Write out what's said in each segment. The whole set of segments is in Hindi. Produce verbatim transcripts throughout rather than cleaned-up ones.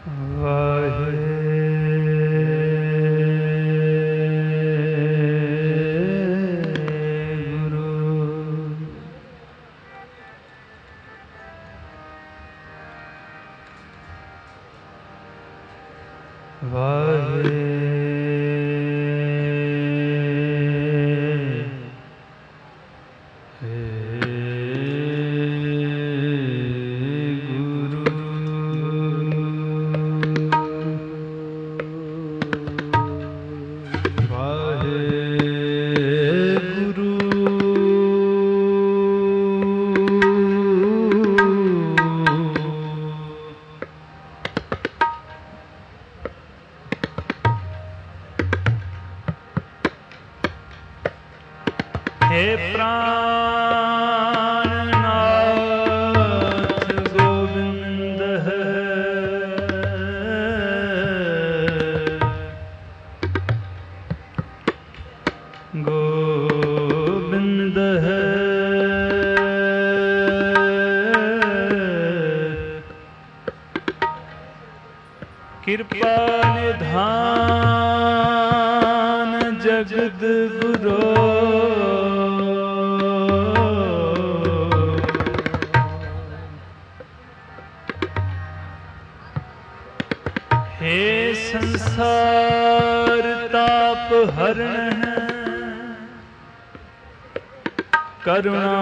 कृपा निधान जगद गुरो हे संसार ताप हरण करुणा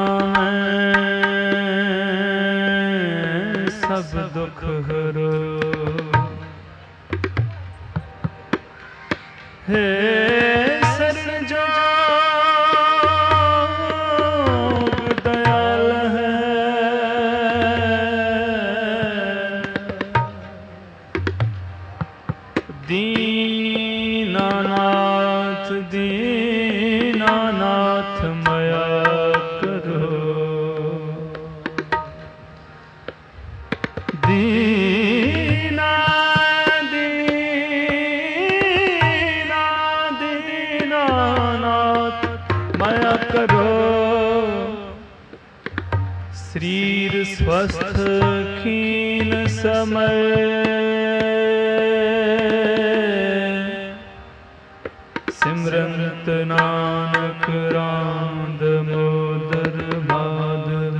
सब दुख हरो हे शरण जोग दयाल है दीनानाथ दीनानाथ मया करो दीना करो शरीर स्वस्थ खीन समय सिमरंत नानक राम दामोदर माधव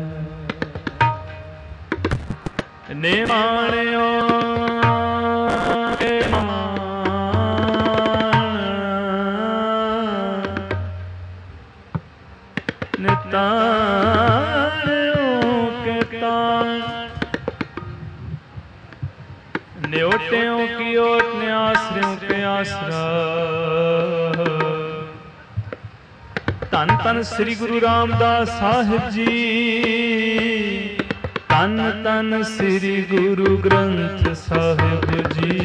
निमाणियों के निताणों के ताण न्योटियों की ओट न्यासरियों के आसरा धन धन श्री गुरु रामदास साहिब जी धन धन श्री गुरु ग्रंथ साहिब जी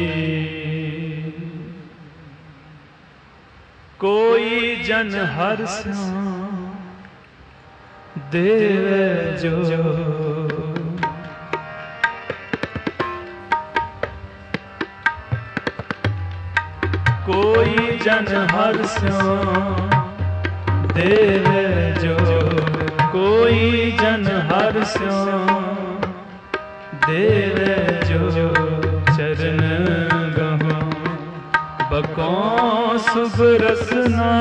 कोई जन हर स्याम देवे जो कोई जन हर स्याम देवे जो कोई जन हर स्याम देवे जो चरण गहो बको शुभ रसना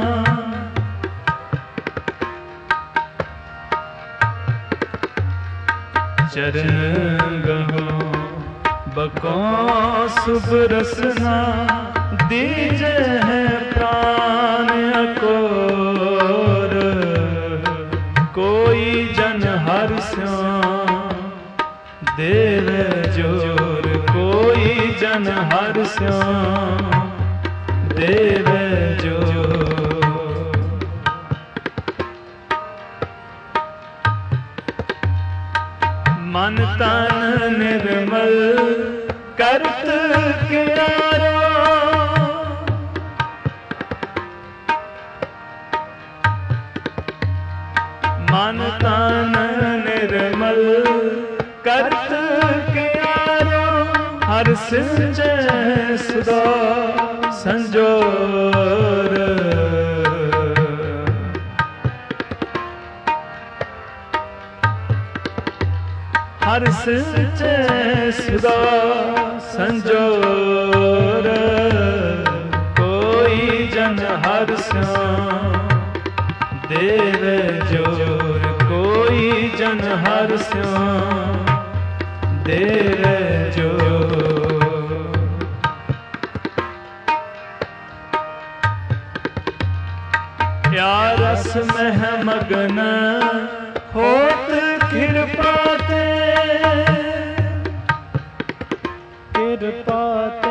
चरण गहो बको शुभ रसना दीजे है प्राण अकोर कोई जन हर स्याम देवे जोर कोई जन हर श्याम देवे जोर। मन तन निर्मल करत कियारो मन तन निर्मल करत कियारो हर सिंचे सदा संजोर। हर सिंचे सुदा संजोर कोई जन हर स्याम देव जोर कोई जन हर स्याम देव जोर। या रस में मगन होत कृपा ते कृपा ते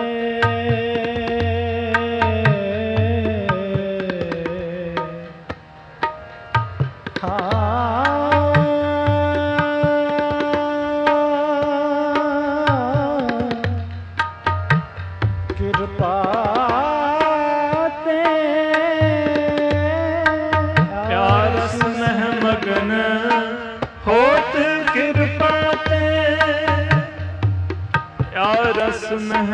रस में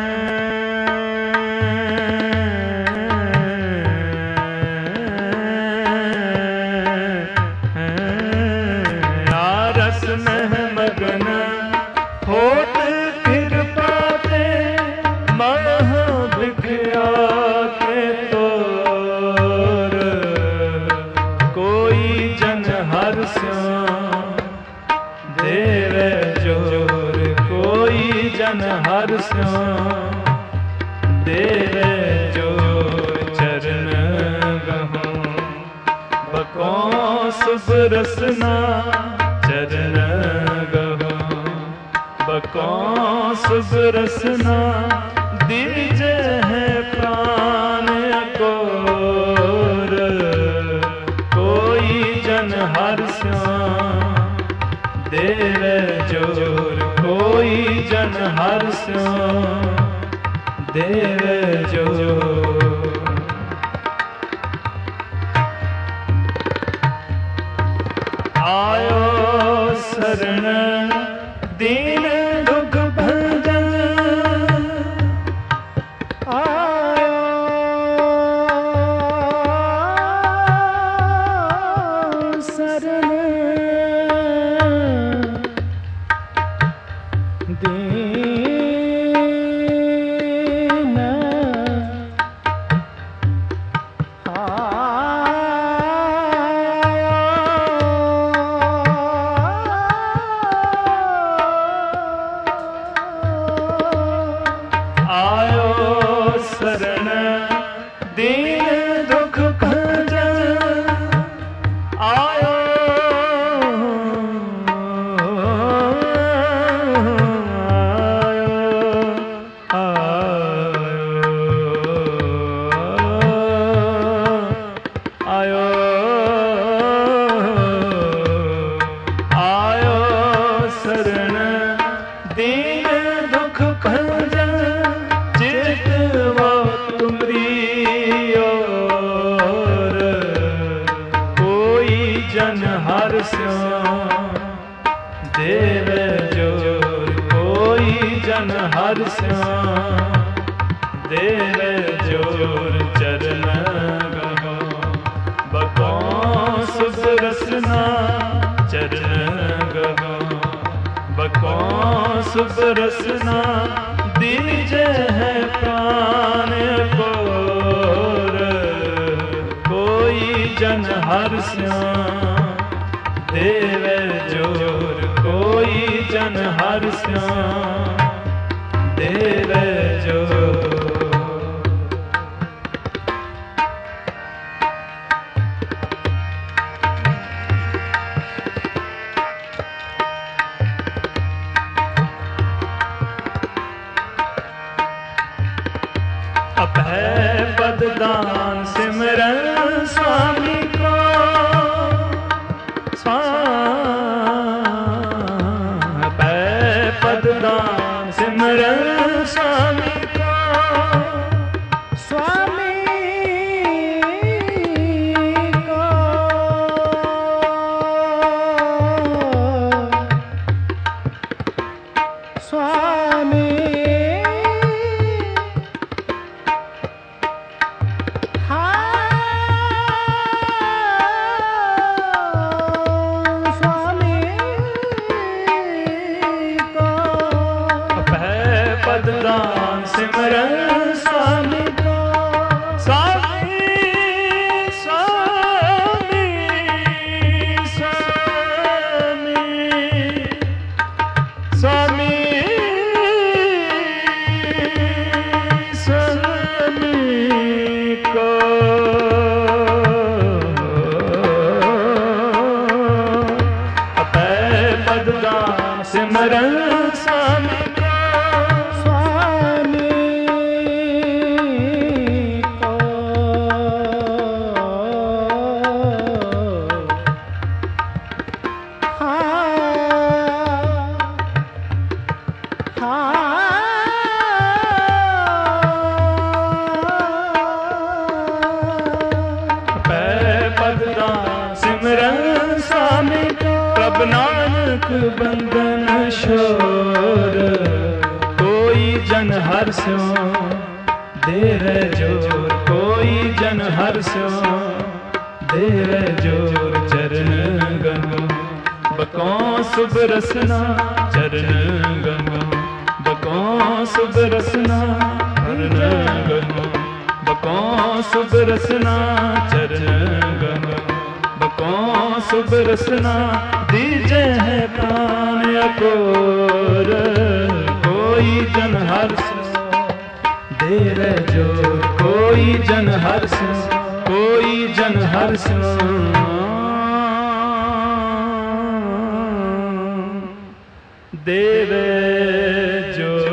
या रस में मगन होत कृपा ते मह भिखया के तोर कोई जन हर स्याम देव जोर कोई जन हर स्याम देव जो चरण गहूँ बको सुब रसना चरण गहूँ बको सुब रसना दीज है प्राण कोर कोई जन हर स्याम देव जोर कोई जन हर स्याम देव जोर। आयो शरण दीन दुख भंजन आयो शरण देव जोर कोई जन हर स्याम देव जोर चरण गहो बको सुब रसना चरण गहो बको सुब रसना दीज है प्राण कोर कोई जन हर स्याम देव जोर कोई जन हर स्याम देव जोर। अभय पददान सिमरन स्वामी को पददान सिमरन स्वामी को स्वामी को स्वामी सिमरन स्वामी को, स्वामी को हाँ हाँ पद सिमरन स्वामी प्रभ नानक बंदन शोर, कोई जन हर्षो दे रे जोर, कोई जन हर्षो दे रे जोर, चरण गंगो बको शुभ रसना, चरण गंगो बको शुभ रसना, चरण गंगो बको शुभ रसना, चरण गंगो बको शुभ रसना, दीजे है प्राण अकोर, कोई जन हर्ष दे रे जोर, कोई जन हर्ष, कोई जन हर्ष दे रे जोर।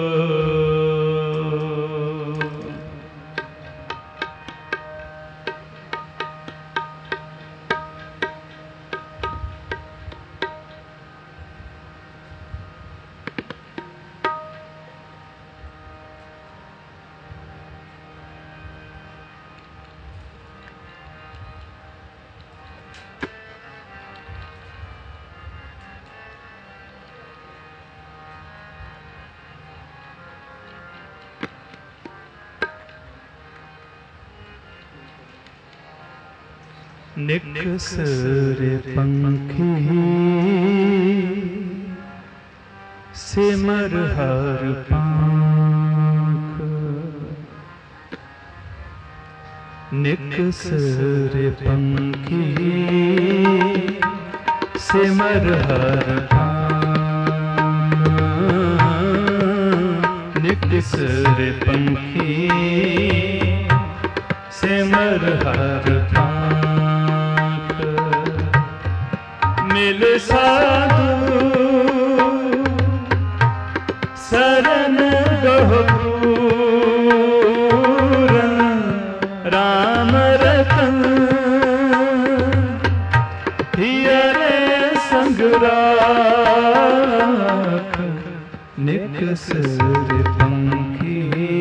निकसर पंखी सिमर हर पंख, निकसर पंखी सिमर हर पंख, निकसर पंखी सिमर हर पंख, मिल साधु शरण गहो पूरन, राम रतन हियरे संग राख, निकसर पंखी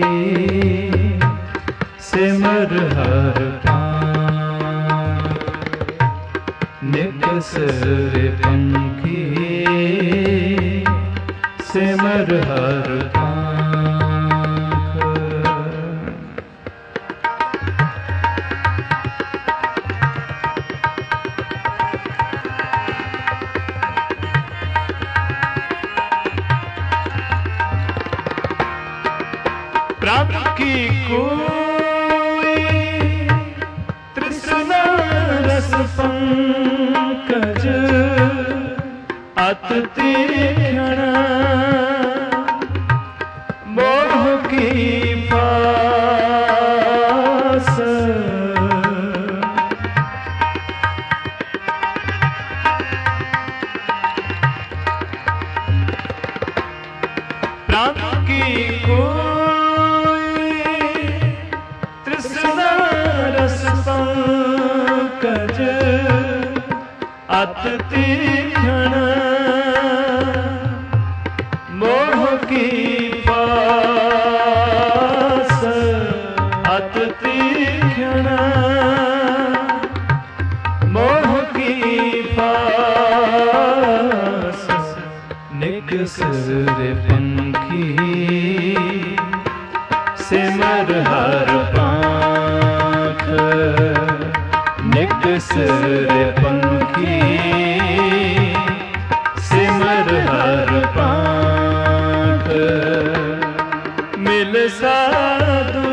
सिमर हर पंख, निकसर पंखी सिमर हर पंख। प्रभु की कोई तृष्णा रस पंकज, अति तीक्ष्ण मोह की पास, प्रभु की कोई तृष्णा रस पंकज, अति तीक्ष्ण मोह की पास, अति तीक्ष्ण मोह की पास, निकसर पंखी सिमर हर पंख, निकसर पंखी सिमर हर पंख, मिल साधु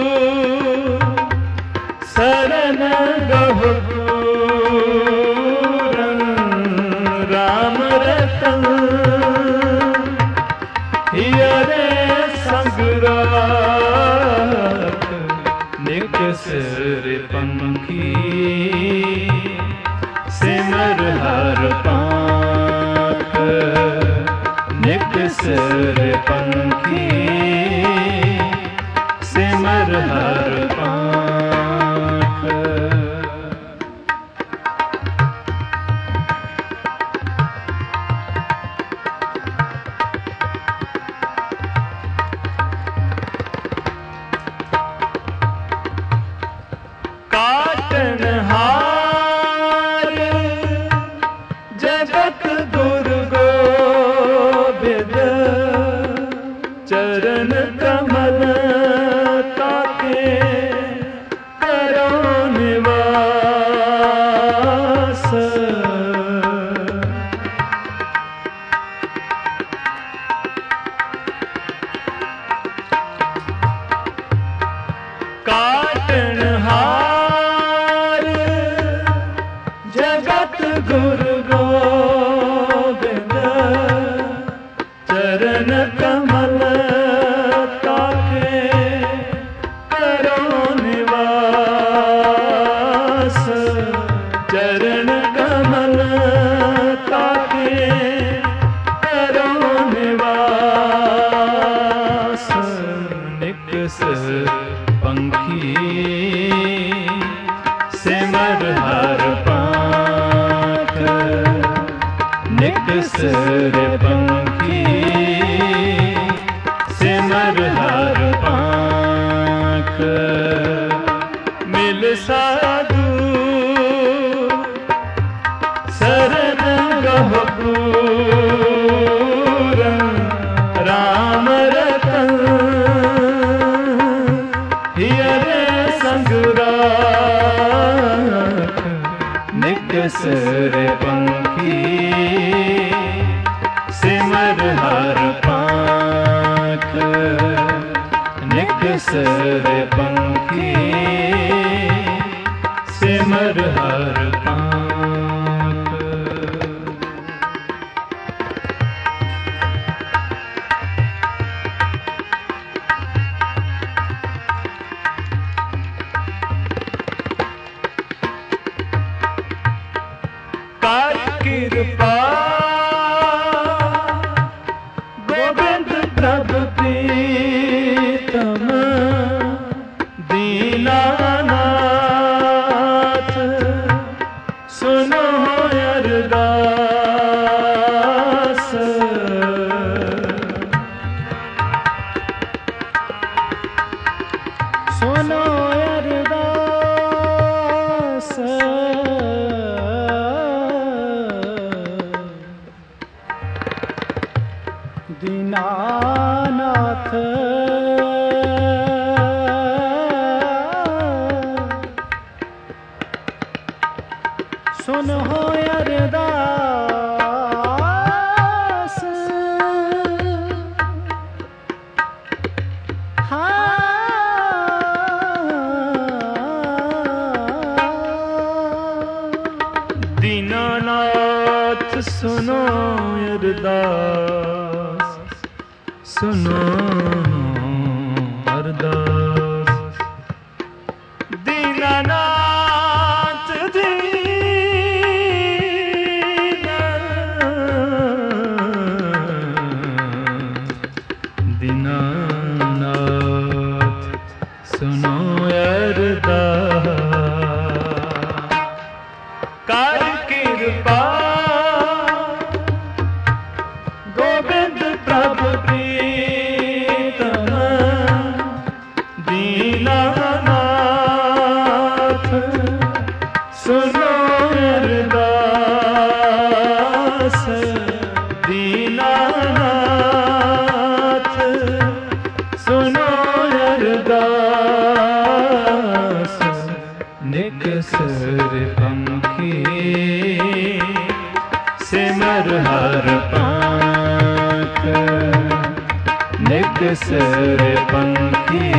शरण गहो पूरन, राम रतन हियरे संग राख, निकसर पंखी सिमर हर पंख। सिर पंखी सिमर हर पाख। काटनहार जगत गुरु गोबिंद चरण कमल ताके करो निवास। काटनहार जगत गुरु गोबिंद चरण कमल ताके करो निवास। चरण कमल ताके करो निवास। निकस पंखी सिमर हर पाख। निकस पंखी सिमर हर पाख। मिल साधु शरण गहो पूरन राम रतन हियरे संग राख। निकस पंखी सिमर हर पाख। निकस पंखी सिमर हर पाख। कर कृपा गोविंद प्रभु प्रीतम दीनानाथ सुनो अरदास। सुनो अरदास। दीनानाथ सुन हो अरदास। दीनानाथ सुनो अरदास। सुनो अरदास। दीनानाथ दीनानाथ सुनो अरदास। कर कृपा गोविंद प्रभु प्रीतम दीनानाथ सुनो अरदास। दीनानाथ सुनो अरदास। निकस पंखी सिमर हर पाख। निकस पंखी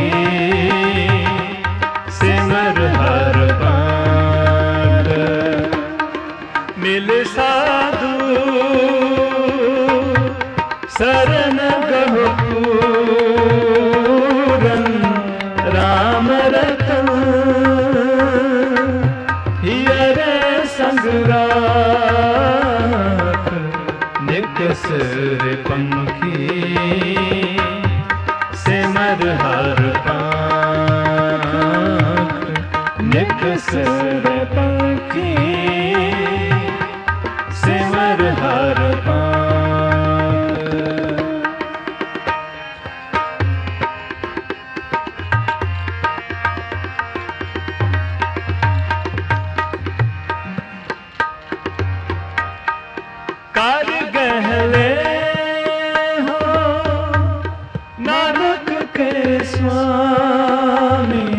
सिमर हर पाख। मिल साधु शरण गहो पूरन राम रतन हियरे संग राख। निकस पंखी ਕਰ ਗਹਿਲੇ ਹੋ ਨਾਨਕ ਕੇ ਸੁਆਮੀ,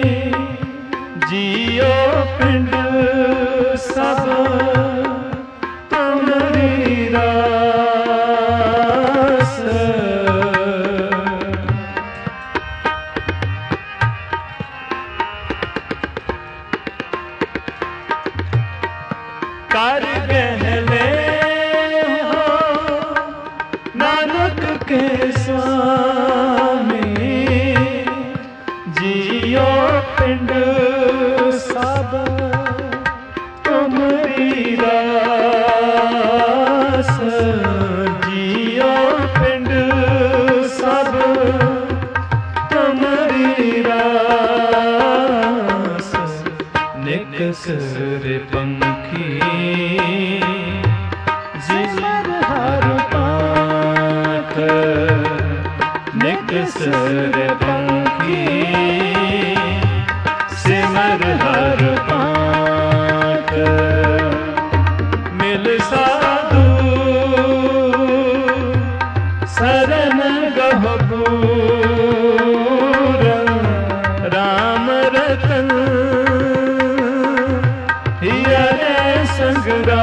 ਜੀਓ ਪਿੰਡ ਸਭ ਤੁਮਰੀ ਰਾਸ। ਕਰ ਗਹਿਲੇ ਹੋ ਨਾਨਕ ਕੇ ਸੁਆਮੀ, ਜੀਓ ਪਿੰਡ ਸਭ ਤੁਮਰੀ ਰਾਸ। ਜੀਓ ਪਿੰਡ ਸਭ ਤੁਮਰੀ ਰਾਸ। ਨਿਕਸਰ ਪੰਖੀ ਸਿਮਰ ਹਰ ਪਾਠ, ਨਿਕਸਰ ਪੰਖੀ ਸਿਮਰ ਹਰ ਪਾਠ। ਮਿਲ ਸਾਧੂ ਸਰਨ ਗਹੁ ਪੂਰ, ਰਾਮ ਰਤਨ ਹਿਰੇ ਸੰਗ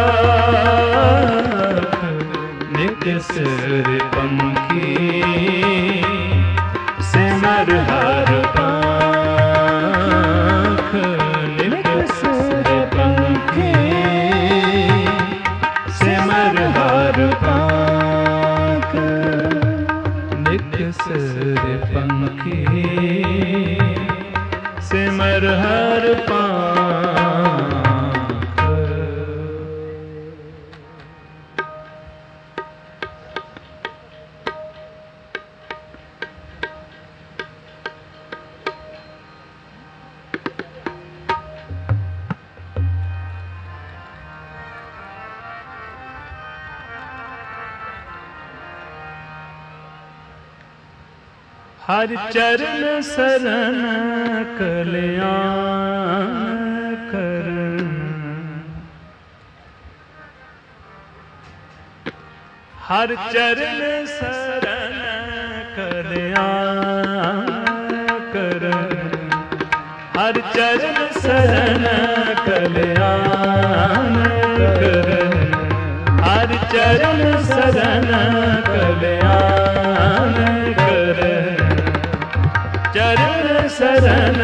ਰਾਖ। ਨਿਕਸਰ ਪੰਖੀ ਸਿਮਰ ਹਰ ਪਾਖ। ਨਿਕਸਰ ਪੰਖੀ ਸਿਮਰ ਹਰ ਪਾਖ। ਨਿਕਸਰ ਪੰਖੀ ਸਿਮਰ ਹਰ ਪਾਖ। ਹਰ ਚਰਨ ਸਰਨ ਕਲਿਆਣ ਕਰਨ। ਹਰ ਚਰਨ ਸਰਨ ਕਲਿਆਣ ਕਰਨ। ਹਰ ਚਰਨ ਸਰਨ ਕਲਿਆਣ ਕਰਨ। ਹਰ ਚਰਨ ਸਰਨ ਕਲਿਆਣ ਕਰਨ। ਚਰਨ ਸਰਨ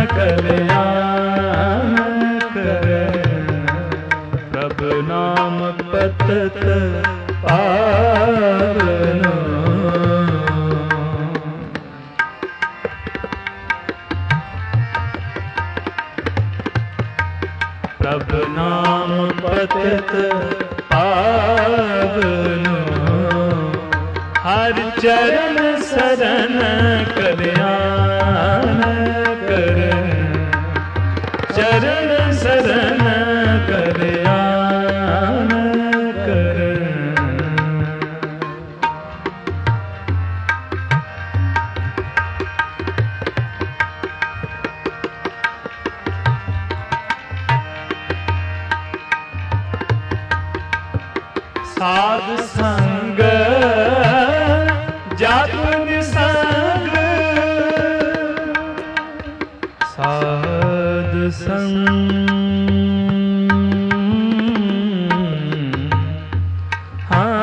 ਕਲਿਆਣ ਕਰਨ। ਪ੍ਰਭ ਨਾਮ ਪਤਤ ਪਾਵਨ। ਪ੍ਰਭ ਨਾਮ ਪਤਤ ਪਾਵਨ। ਹਰ ਚਰਨ ਸਰਨ ਕਲਿਆਣ ਕਰਨ। ਚਰਨ ਸਰਨ ਕਲਿਆਣ ਕਰਨ। ਸਾਧ ਸੰਗ ਜਪ ਨਿਸੰਗ। ਸਾਧ ਸੰਗ ਹਾਂ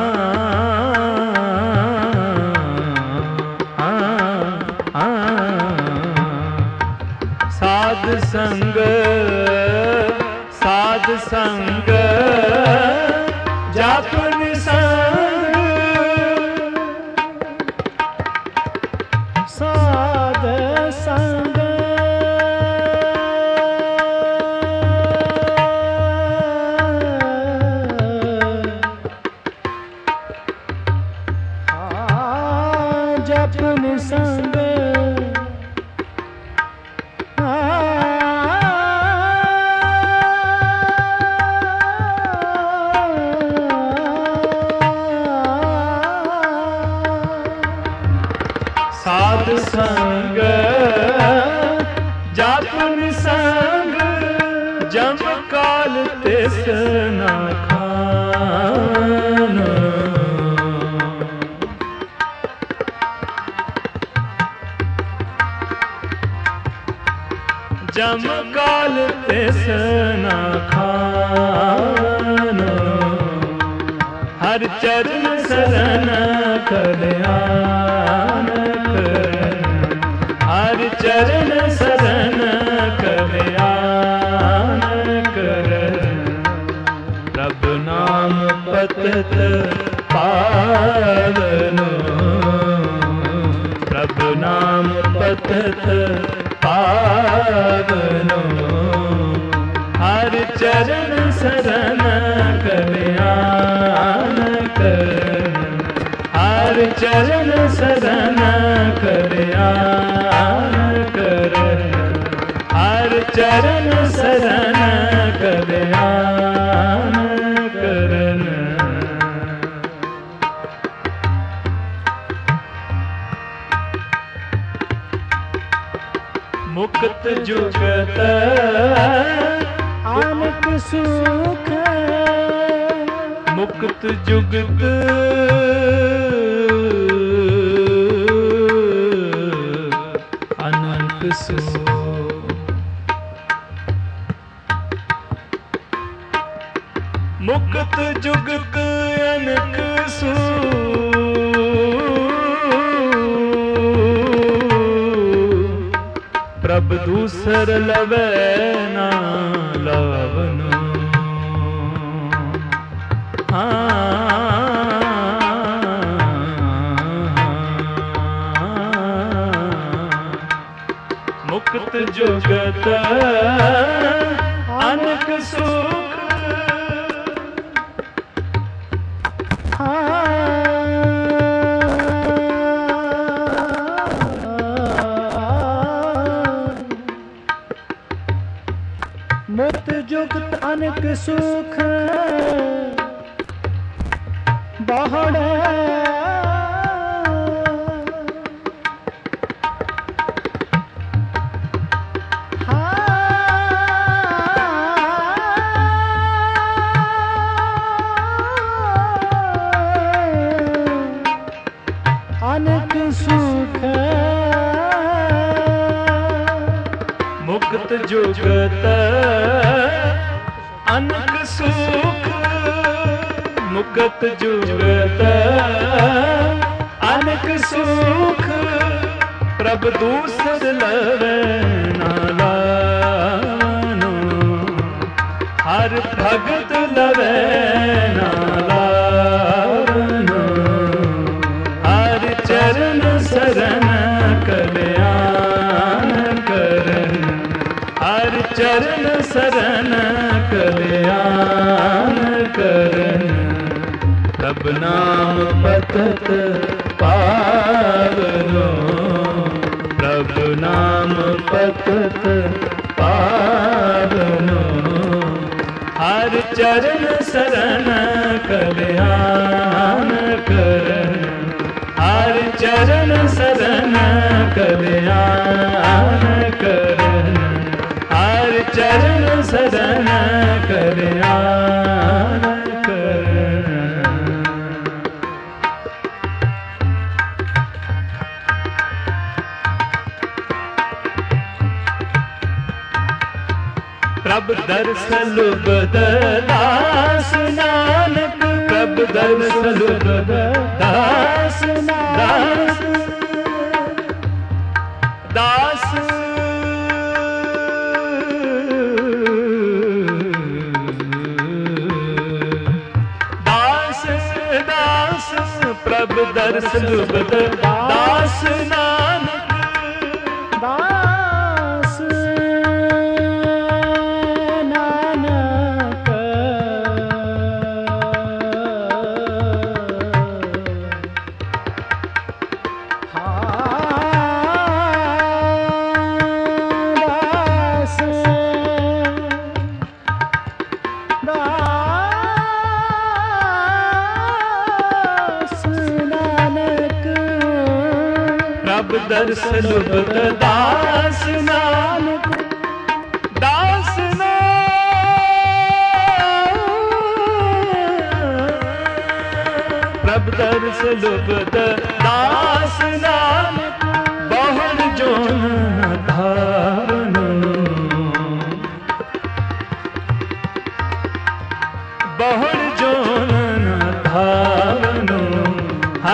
ਹਾਂ ਹਾਂ। ਸਾਧ ਸੰਗ ਸਾਧ ਸੰਗ ਜਪ ਨਿਸੰਗ। ਸਾਧ ਸੰਗ ਹਾਂ ਜਪ ਨਿਸੰਗ। ਸਾਧ ਸੰਗ ਜਪ ਨਿਸੰਗ। ਜਮ ਕਾਲ ਤਿਸ ਨਾ ਖਾਂ। ਜਮ ਕਾਲ ਤਿਸ ਨਾ ਖਾਨੋ, ਹਰ ਚਰਨ ਸਰਨ ਕਲਿਆਣ ਕਰਨ, ਹਰ ਚਰਨ ਸਰਨ ਕਲਿਆਣ ਕਰਨ। ਪ੍ਰਭ ਨਾਮ ਪਤਿਤ ਪਾਵਨੋ, ਪ੍ਰਭ ਨਾਮ ਪਤਿਤ ਪਾਵਨੋ, ਹਰ ਚਰਨ ਸਰਨ ਕਲਿਆਣ ਕਰਨ, ਹਰ ਚਰਨ ਸਰਨ ਕਲਿਆਣ ਕਰਨ, ਹਰ ਚਰਨ ਸਰਨ ਕਲਿਆਣ ਕਰਨ। ਮੁਕਤ ਜੁਗਤ ਆਨਕ ਸੁਖ, ਮੁਕਤ ਜੁਗਤ ਅਨੰਤ ਸੁਖ, ਮੁਕਤ ਜੁਗਤ ਅਨਕ ਸੁਖ। ਪ੍ਰਭ ਦੂਸਰ ਲਵੈ ਨਾ ਲਾਵਨੋ, ਮੁਕਤ ਜੁਗਤ ਅਨਕ ਸੁਖ। ਮੁਕਤ ਜੁਗਤ ਅਨਕ ਸੁਖ ਬਾਹੜੈ, ਅਨਕ ਸੁਖ। ਮੁਕਤ ਜੁਗਤ ਅਨਕ ਸੁਖ, ਮੁਕਤ ਜੁਗਤ ਅਨਕ ਸੁਖ। ਪ੍ਰਭ ਦੂਸਰ ਲਵੈ ਨਾ ਲਾਵਨੋ, ਹਰ ਭਗਤ ਲਵੈ ਨਾ ਲਾਵਨੋ, ਹਰ ਚਰਨ ਸਰਨ ਕਲਿਆਣ ਕਰਨ, ਹਰ ਚਰਨ ਸਰਨ ਕਲਿਆਣ ਕਰਨ। ਪ੍ਰਭ ਨਾਮ ਪਤਿਤ ਪਾਵਨੋ, ਪ੍ਰਭ ਨਾਮ ਪਤਿਤ ਪਾਵਨੋ, ਹਰ ਚਰਨ ਸਰਨ ਕਲਿਆਣ ਕਰਨ, ਹਰ ਚਰਨ ਸਰਨ ਕਲਿਆਣ ਕਰਨ, ਹਰ ਚਰਨ ਸਰਨ ਕਲਿਆਣ ਕਰਨ। ਪ੍ਰਭ ਦਰਸ ਲੁਬਦ ਦਾਸ ਨਾਨਕ, ਪ੍ਰਭ ਦਰਸ ਲੁਬਦ ਦਾਸ ਨਾਨਕ, ਦਾਸ ਦਾਸ ਦਾਸ। ਪ੍ਰਭ ਦਰਸ ਲੁਬਦ ਦਾਸ ਨਾਨਕ, ਦਾਸ ਨਾਨਕ। ਦਾਸ ਦਾਸ ਨਾਨਕ। ਪ੍ਰਭ ਦਰਸ ਲੁਬਦ ਦਾਸ ਨਾਨਕ, ਦਾਸ ਨਾਨਕ। ਪ੍ਰਭ ਦਰਸ ਲੁਬਦ ਦਾਸ ਨਾਨਕ, ਬਹੁੜ ਜੋਨ ਧਾਰਨੋ,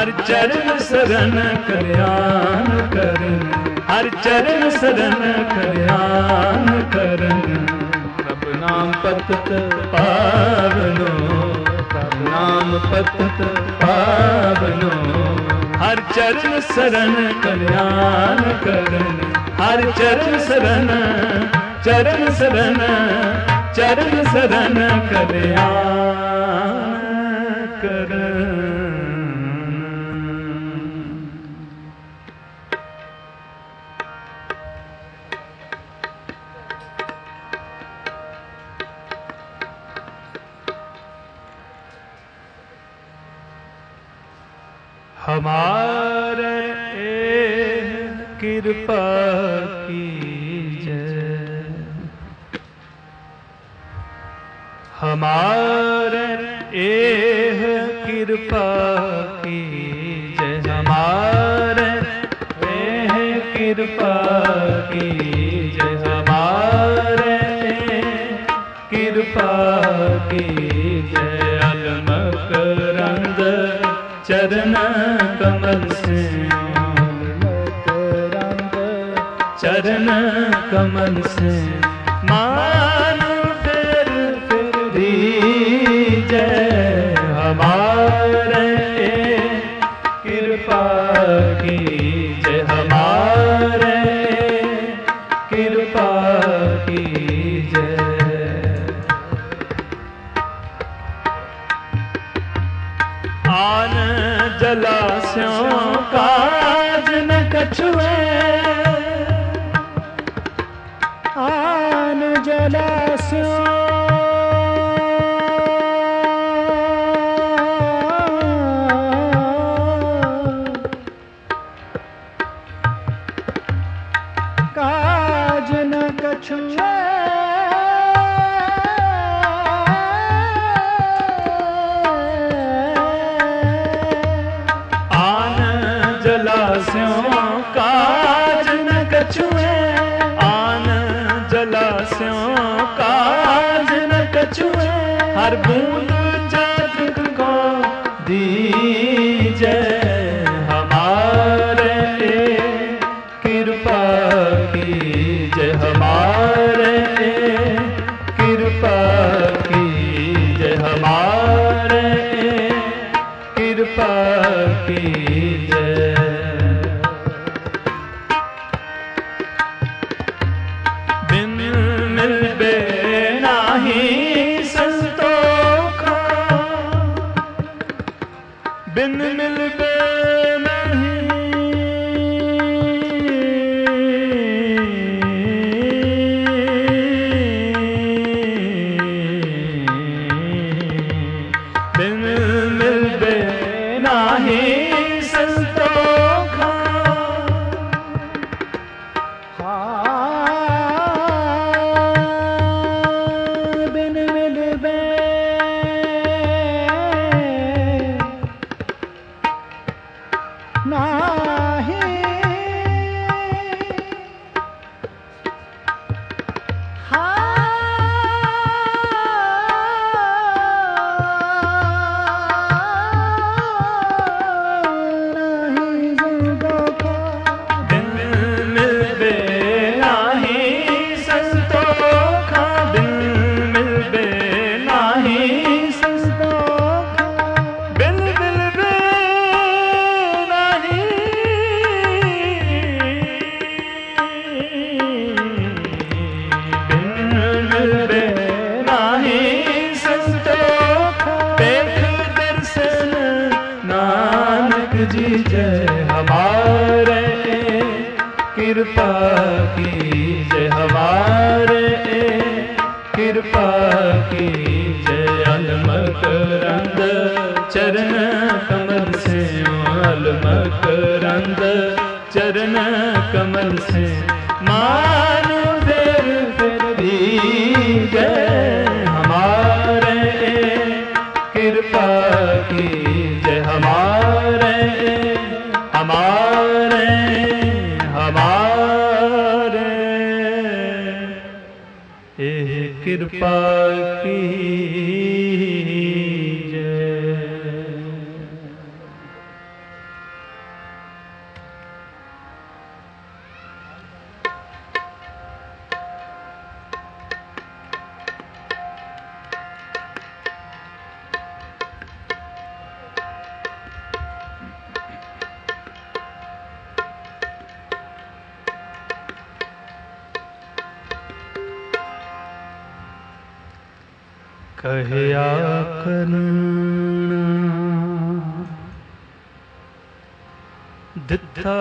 हर चरण शरण कल्याण करन, हर चरण शरण कल्याण करन। प्रभु नाम पतत पावनो, प्रभु नाम पतत पावनो। हर चरण शरण कल्याण करन, हर चरण शरण, चरण शरण, चरण शरण कल्याण करन। हमारे कृपा कीजय, हमारे एह कृपा कीजय, हमारे एह कृपा कीजय, हमारे कृपा कीजय। अलमक रंग चरण कमल से, चरण कमल से मानो फिर फिर दीजय। हमारे कृपा कीजय, हमारे कृपा कीजय। आन जलाशयों काज न कछुए, आन जलाशयों काज न कछुए। काज न कछुए, आन जलाशयों काज न कछुए। हर बूंद जग को दीजय, हमारे कृपा कीजय, हमारे कृपा कीजय, हमारे कृपा कीजय। बिन मिलबे नहीं, बिन मिलबे नहीं संतोखा। बिन मिलबे नाही जी जय। हमारे कृपा कीजय, हमारे कृपा कीजय। अलमक रंग चरण कमल से, अलमक रंग चरण कमल से मानो फिर फिर दीजय। हमारे कृपा कीजय, हमारे हमारे हमारे एह कृपा कीजय। कहया करना दिता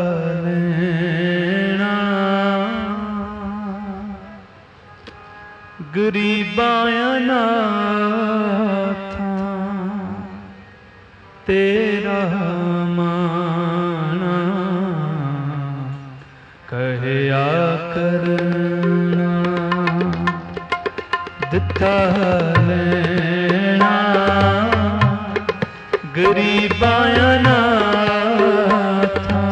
लेना गरीबाया नाथा तेरा माना कहया करना दिता लेना गरीबाया नाथा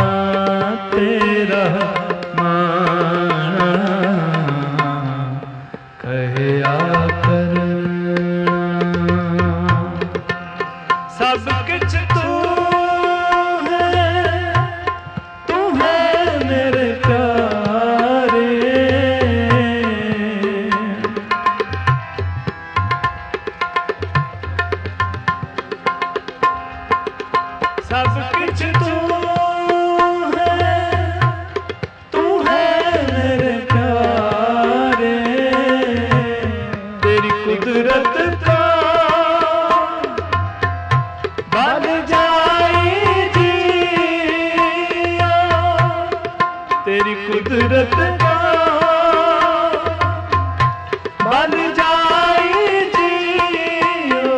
तेरा माना कहया करना सब किछ तू है तू है मेरे प्यारे सब किछ तू है तू है मेरे प्यारे तेरी कुदरत का बन जाए जिया तेरी कुदरत का बन जाए जियो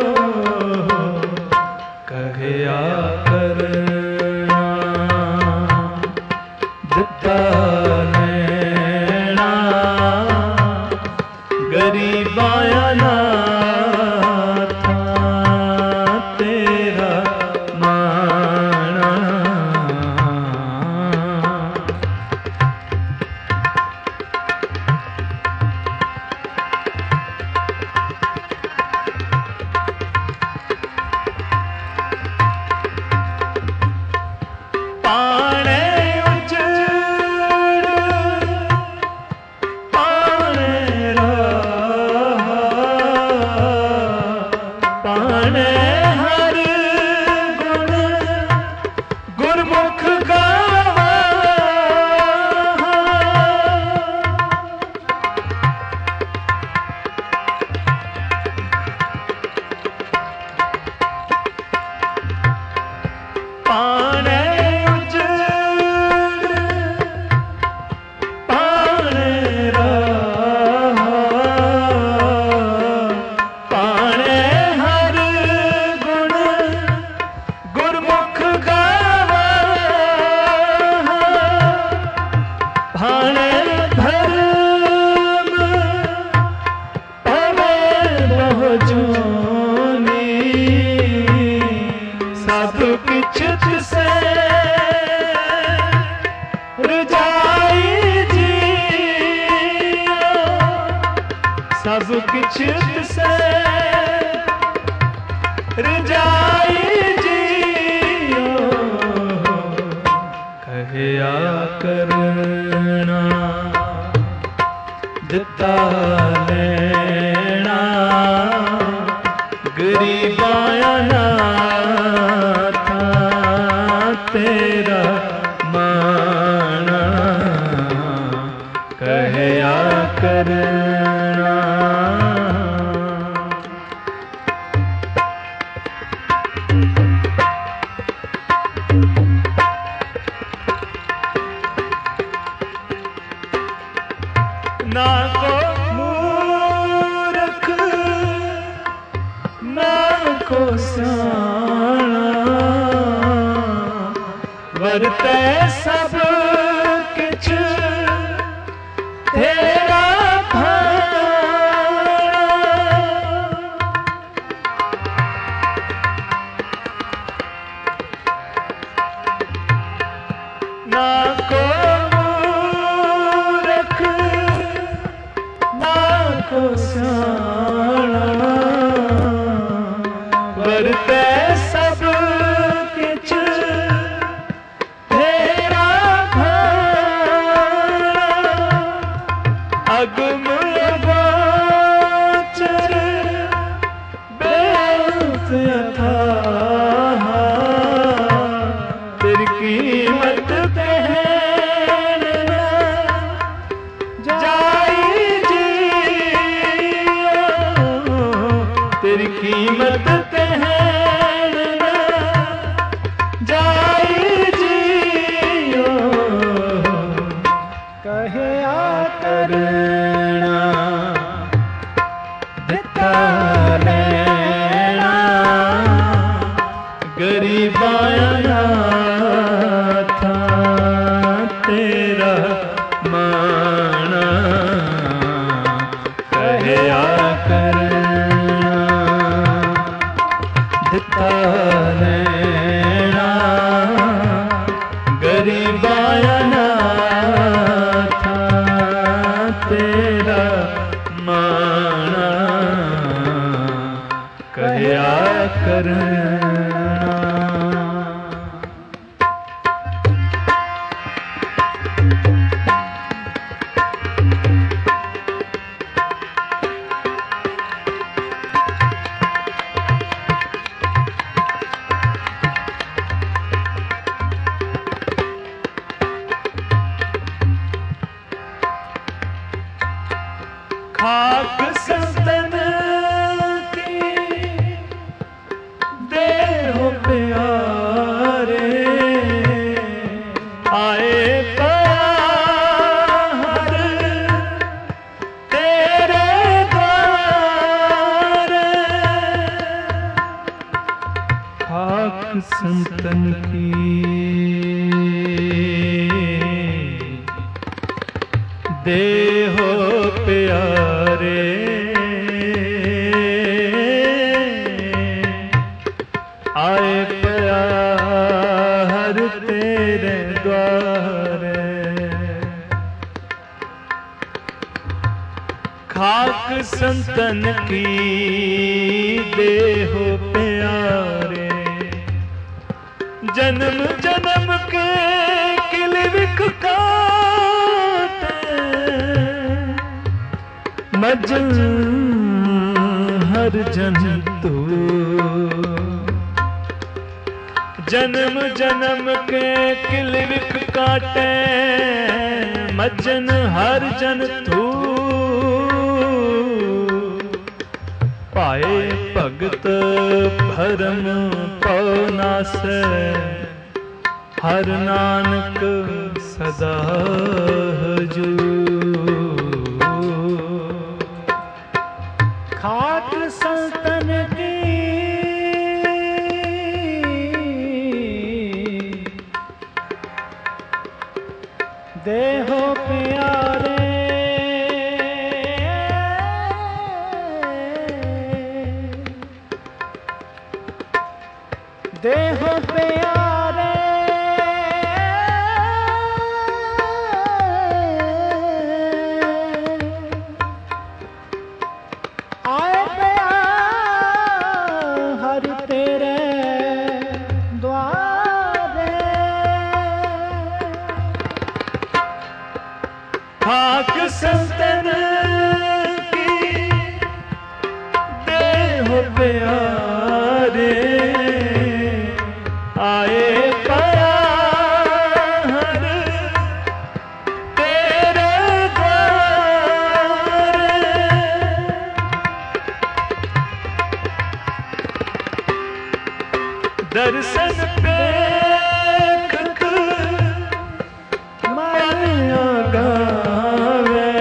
कहया करना दिता लेना गरीबाया नाथा तेरा माना पाणे उजड़ पाणे रहा पाणे हर गुण गुरमुख गावा पाणे सब किछ से रजाई जिया सब किछ से रजाई जियो कहया करना दिता लेना गरीबाया नाथा तेरा माना कहया करना ना को मूर्ख ना को सियाणा वरते सब किछ तेरा भाना ना को मूर्ख ना को सियाणा वरते सब किछ तेरा भाना अगम गोचर बेअंत अथाह तेरी कीमत कहना जाई जियो दिता नैना गरीबाया नाथ तेरा माना कहया करना। खाक संतन की देहो प्यारे आए प्यार तेरे द्वार। खाक संतन की देहो प्यारे आए प्यार तेरे द्वारे। खाक संतन की देहो प्यारे जन्म जन्म के किलविक मजन हर जन तू जन्म जन्म के किलविक काटे मजन हर जन तू। पाए भगत भरम पौनास हर नानक सदा हजूर। खाक संतन की देहो प्यारे देहो प्यारे आए प्यार हर तेरे द्वारे। खाक संतन की देहो प्यारे आए प्यार तेरे द्वारे। दर्शन देखत मन गावे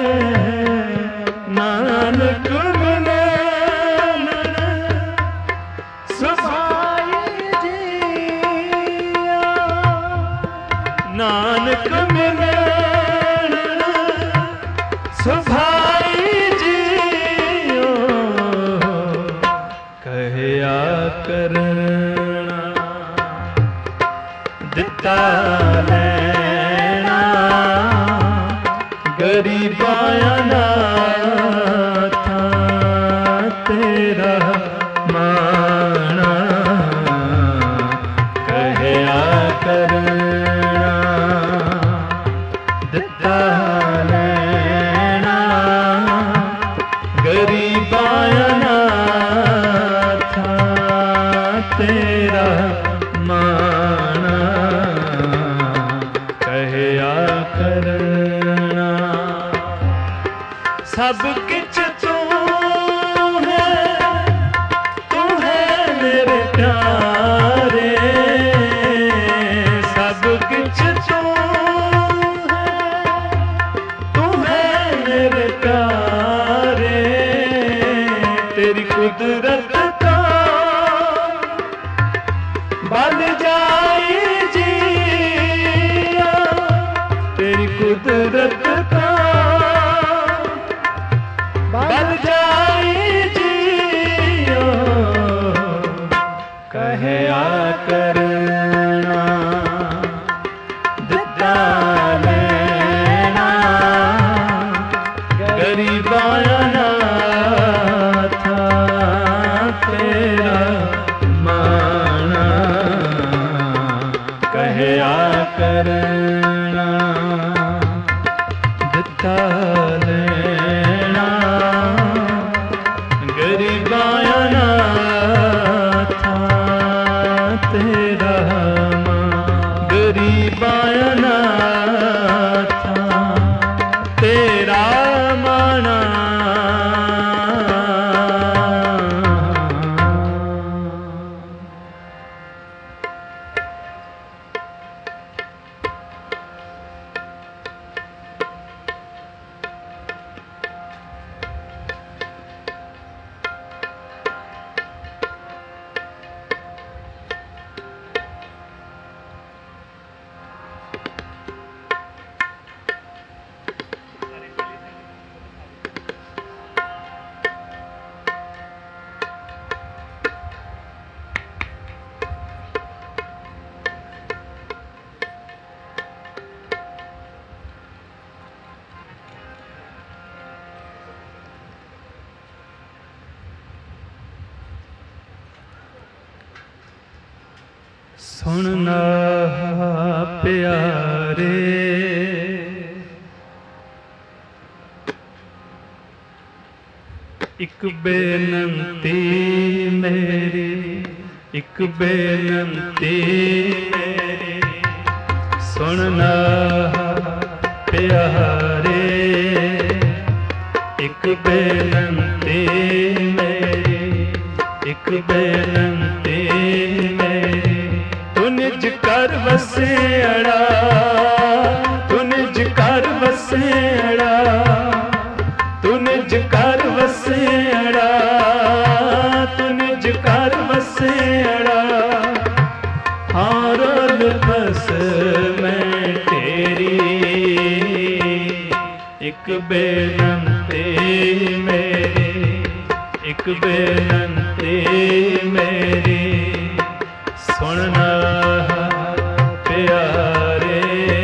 नानक मिले सुभाई जिया। नानक मिले सुभाई जियो कहया करना दिता नैना गरीबाया नाथ तेरा माना कहया करना। दिता नैना गरीबाया नाथ तेरा माना कहया करना। सब किछ तू है तू है मेरे प्यारे। सब किछ तू है तू है मेरे प्यारे। तेरी कुदरत का बल जाई जिया। तेरी कुदरत का बल जाई जियो करना दिता लेना गरीबाया नाथा तेरा गरीबाया नाथा तेरा माना सुनना प्यारे एक बेनंती मेरी एक बेनंती मेरी सुनना प्यारे एक बेनंती मेरी एक बेनंती मेरी तू निज कर वसेड़ा तू निज कर वसेड़ा तू निज कर वसेड़ा तू निज कर वसेड़ा हारल बस मैं तेरी एक बेनंती मेरी एक बेनंती मेरी सुनना प्यारे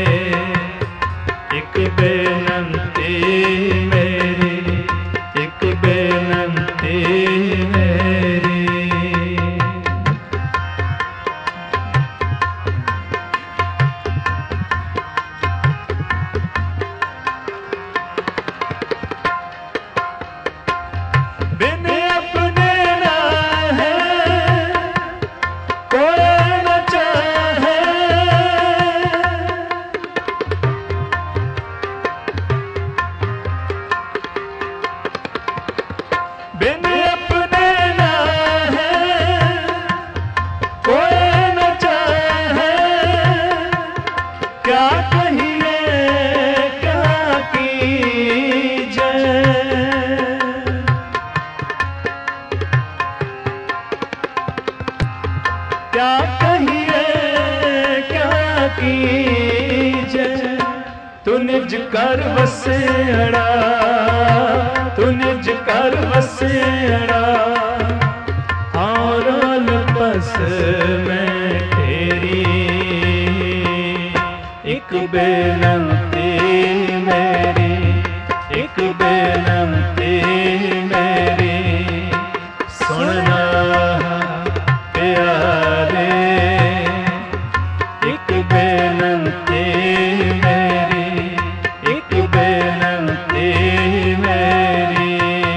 एक बेनंती मेरी एक बेनंती मेरी बिन अपने ना है कोई न चाहे बिन अपने ना है कोई न चाहे क्या कहिए क्या कीजिए क्या कहिए क्या कीजिए तू निज कर वसेड़ा तू निज कर वसेड़ा हारल बस मैं तेरी एक बेनंती मेरी एक बेनंती मेरी सुनना प्यारे एक बेनंती मेरी एक बेनंती मेरी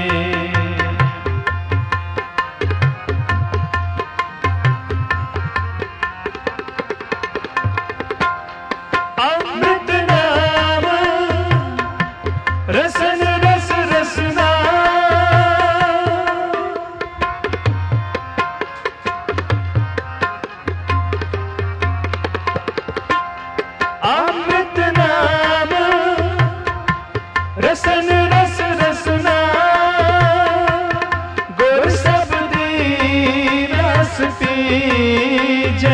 अमृत नाम रसन रस रसना अमृत नाम रसन रस रसना गुर सबदी रस पीजे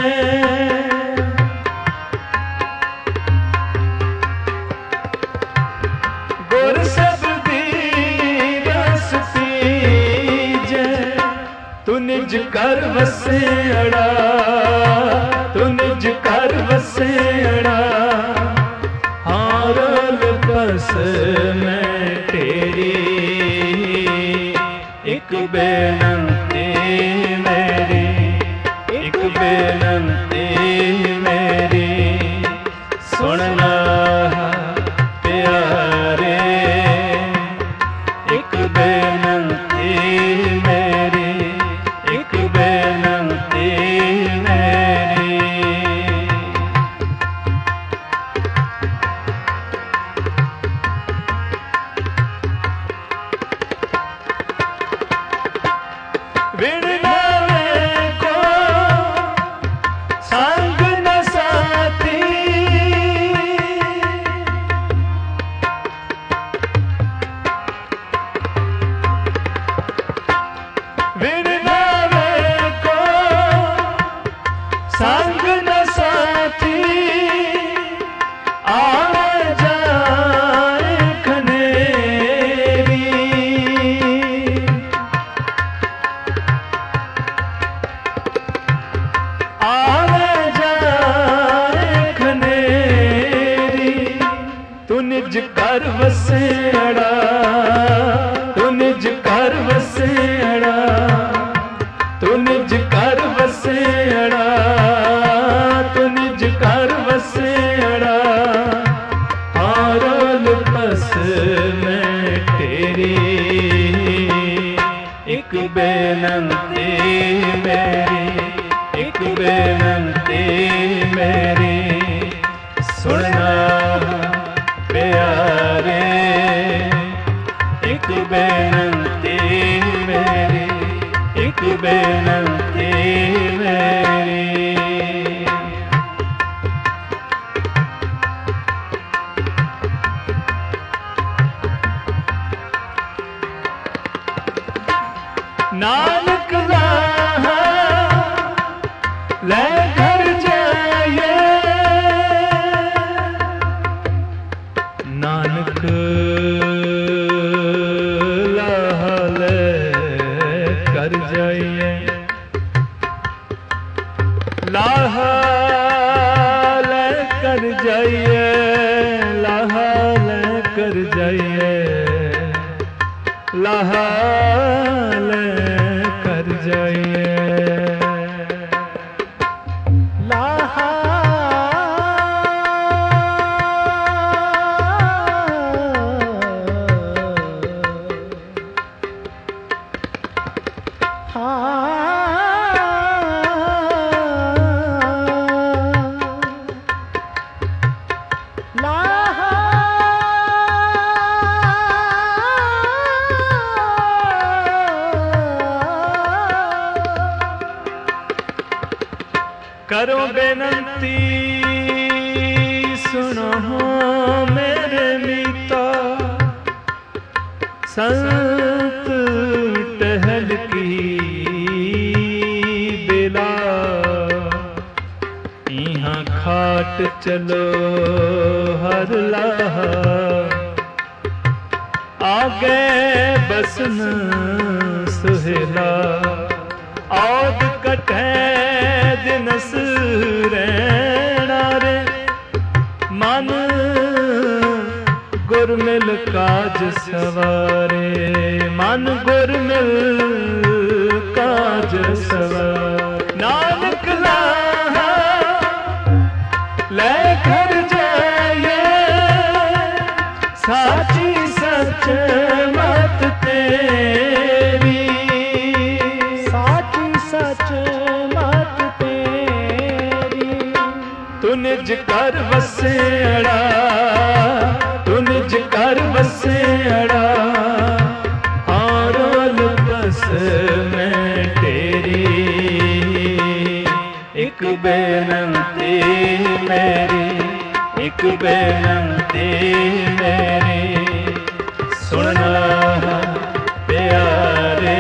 गुर सबदी रस पीजे तू निज कर वसेड़ा तू निज कर वसेड़ा हारल बस मैं तेरी एक बेनंती मेरी एक बेनंती मेरी बेनती मेरी। विण नावे को संग न साथी, विण नावे को संग न साथी, आवे जाए खनेरी, आवे जाए खनेरी। तू निज कर वसेड़ा, तू निज कर वसेड़ा, तू निज कर वसेड़ा, तू निज कर वसेड़ा। हारोल पस में तेरी एक बेनती मेरी, एक बेनती मेरी। सुनना प्यारे, एक बेनती मेरी, एक बेनती मेरी। नानक लाहा ले घर जाए, नानक लाहा ले कर जाइए, लाहा ले कर जाइए, लाहा ले कर जाइए, लाहा ले कर जाइए। लाहा करो बेनती सुनो मेरे मीता, संत टहल की बेला। यहाँ खाट चलो हर लाहा, आगे बसन सुहेला। औद कटे दिनस रहना रे, मन गुरमिल काज सवारे, मन गुरमिल काज सवारे। नानक लाहा ले घर जाइए, साची सच मत तेरी, साची सच मत तेरी। तू निज कर वसेड़ा, तू निज कर वसेड़ा। हारोल बस में तेरी एक बेनती मेरी, एक बेनती मेरी। सुनना प्यारे,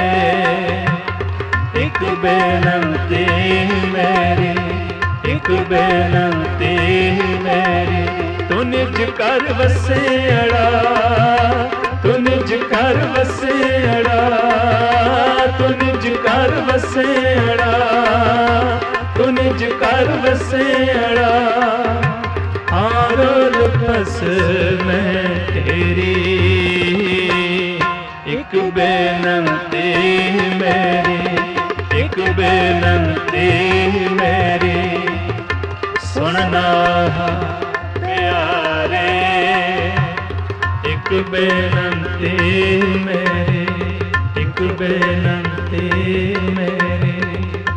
एक बेनती मेरी, एक बेनती मेरी। तू निज कर वसेड़ा, तू निज कर वसेड़ा, तू निज कर वसेड़ा, तू निज कर वसेड़ा। हारोल बस में तेरी एक बेनती मेरी, एक बेनती मेरी। सुनना प्यारे, एक बेनती मेरी, एक बेनती मेरी।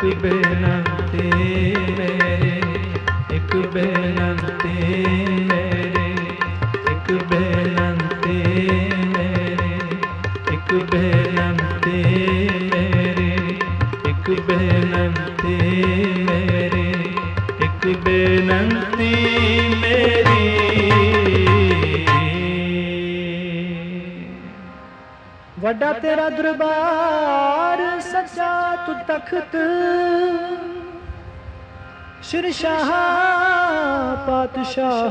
ਬੇਨੰਤੀ ਮੇਰੀ, ਇੱਕ ਬੇਨੰਤੀ ਮੇਰੀ, ਇੱਕ ਬੇਨੰਤੀ ਮੇਰੀ, ਇੱਕ ਬੇਨੰਤੀ ਮੇਰੀ, ਇੱਕ ਬੇਨੰਤੀ ਮੇਰੀ, ਇੱਕ ਬੇਨੰਤੀ ਮੇਰੀ। ਵੱਡਾ ਤੇਰਾ ਦਰਬਾਰ ਸੱਚਾ ਤੂੰ ਤਖਤ, ਸ਼ਿਰਸ਼ਾਹ ਪਾਤਸ਼ਾਹ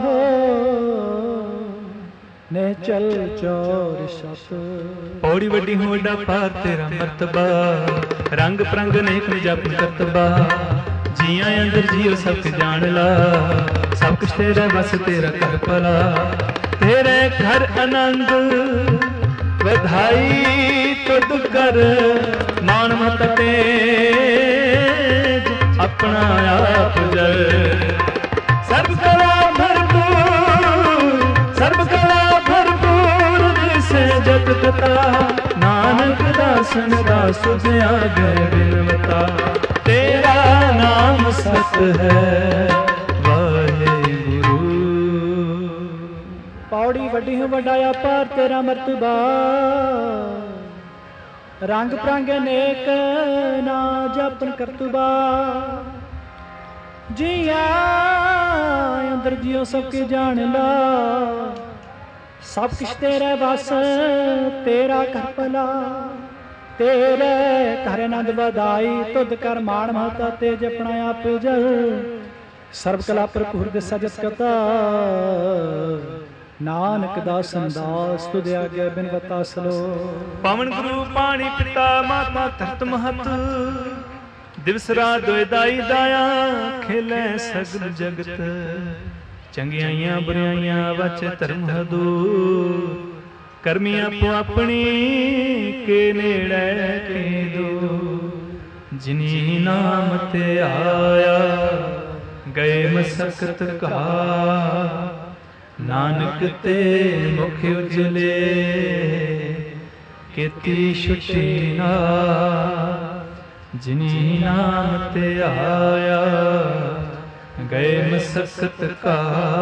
ਨੇ ਚਲ ਚੋਰ ਸਤ। ਪੌੜੀ ਵੱਡੀ ਹੋ ਵੱਡਾ ਪਾਰ ਤੇਰਾ ਮਰਤਬਾ, ਰੰਗ ਪ੍ਰੰਗ ਅਨੇਕ ਜਪ ਕਰਤਬਾ। ਜੀਆਂ ਅੰਦਰ ਜੀਓ ਸਭ ਜਾਣ ਲਾ, ਸਭ ਕੁਛ ਤੇਰਾ ਬਸ ਤੇਰਾ ਕਰ ਭਲਾ। ਤੇਰੇ ਘਰ ਆਨੰਦ ਵਧਾਈ ਤੁਧ ਕਰ, ਮਾਣ ਮਤ ਤੇਜ ਆਪਣਾ ਆਪ ਜਲ। ਸਰਬ ਕਲਾ ਭਰਪੂਰ, ਸਰਬ ਕਲਾ ਭਰਪੂਰ ਜਿਸੇ ਜਤ ਕਤਾ। ਨਾਨਕ ਦਾਸਨ ਦਾ ਸੁਝਿਆ ਗਏ ਬਿਨਵਤਾ। ਤੇਰਾ ਨਾਮ ਸਤ ਹੈ ਵਾਹਿਗੁਰੂ। ਪੌੜੀ ਵੱਡੀ ਹੋ ਵੱਡਾ ਅਪਾਰ ਤੇਰਾ ਮਰਤਬਾ, ਰੰਗ ਪ੍ਰੰਗ ਅਨੇਕ ਨਾ ਜਪਨ ਕਰਤਬਾ। ਜੀਆ ਅੰਦਰ ਜਿਉ ਸਭ ਕੇ ਜਾਣ ਲਾ, ਸਭ ਕੁਛ ਤੇਰੇ ਬਸ ਤੇਰਾ ਕਰ ਭਲਾ। ਤੇਰੇ ਘਰ ਆਨੰਦ ਵਧਾਈ ਤੁਧ ਕਰ, ਮਾਣ ਮਹਤਾ ਤੇਜ ਆਪਣਾ ਆਪ ਜਲ। ਸਰਬ ਕਲਾ ਭਰਪੂਰ ਦਿਸਾ ਜਤ ਕਤਾ, ਨਾਨਕ ਦਾਸਨ ਦਾਸ ਤੁਧ ਆਗੇ ਬਿਨਵਤਾ ਸਲੋ। ਪਵਨ ਗੁਰੂ ਪਾਣੀ ਪਿਤਾ ਮਾਤਾ ਧਰਤ ਮਹਤ, ਦਿਵਸ ਰਾਤ ਦੋਇ ਦਾਈ ਦਾਇਆ। ਖੇਲੇ ਸਗਲ ਜਗਤ ਚੰਗਿਆਈਆਂ ਬੁਰਾਈਆਂ ਵਚ ਧਰਮ ਹਦੂ। ਕਰਮੀ ਆਪੋ ਆਪਣੀ ਕੇ ਨੇੜੇ ਕੇ ਦੋ। ਜਿਨੀ ਨਾਮ ਤੇ ਆਇਆ ਗਏ ਮਸਕਤ ਕਾ। ਨਾਨਕ ਤੇ ਮੁਖ ਉਜਲੇ ਕੀਤੀ ਛੁਟੀ ਨਾ। ਜਿਨੀ ਨਾਮ ਤੇ ਆਇਆ ਗਏ ਮਸਕਤ ਕਾ।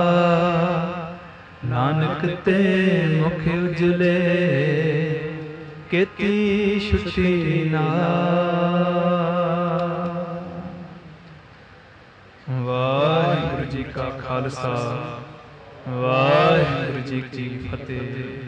ਨਾਨਕ ਤੇ ਮੁਖ ਉਜਲੇ ਕੀਤੀ ਛੁਟੀ ਨਾ। ਵਾਹਿਗੁਰੂ ਜੀ ਕਾ ਖਾਲਸਾ, ਵਾਹਿਗੁਰੂ ਜੀ ਕੀ ਫਤਿਹ।